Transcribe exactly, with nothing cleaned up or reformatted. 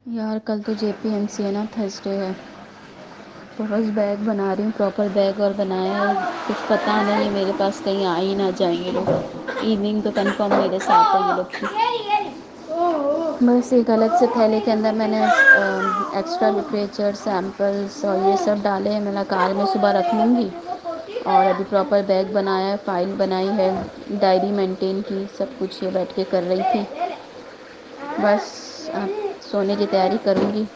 यार कल तो जेपीएमसी है ना, थर्सडे है। तो बस बैग बना रही हूँ, प्रॉपर बैग और बनाया है। कुछ पता नहीं है मेरे पास, कहीं आ ही ना जाए ये लोग। इवनिंग तो कंफर्म मेरे साथ है ये लोग की। बस एक अलग से थैले के अंदर मैंने एक्स्ट्रा लिटरेचर सैम्पल्स और ये सब डाले हैं। मैं कार में सुबह रख लूँगी। और अभी प्रॉपर बैग बनाया है, फाइल बनाई है, डायरी मेंटेन की, सब कुछ ये बैठ के कर रही थी। बस अब सोने की तैयारी करूँगी।